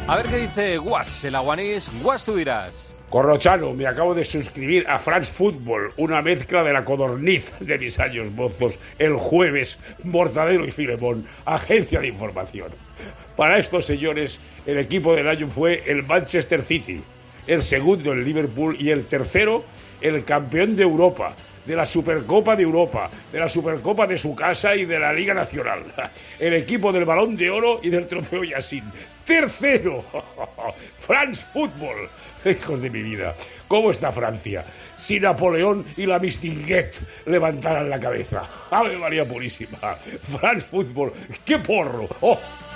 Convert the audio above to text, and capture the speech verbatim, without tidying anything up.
A ver qué dice Guas, el aguanís. Guas, tú dirás. Corrochano, me acabo de suscribir a France Football, una mezcla de la codorniz de mis años mozos, el jueves, Mortadelo y Filemón, agencia de información. Para estos señores, el equipo del año fue el Manchester City, el segundo el Liverpool y el tercero el campeón de Europa, de la Supercopa de Europa, de la Supercopa de su casa y de la Liga Nacional. El equipo del Balón de Oro y del Trofeo Yassin. ¡Tercero! France Football. Hijos de mi vida. ¿Cómo está Francia? Si Napoleón y la Mistinguet levantaran la cabeza. ¡Ave María Purísima! France Football. ¡Qué porro! ¡Oh!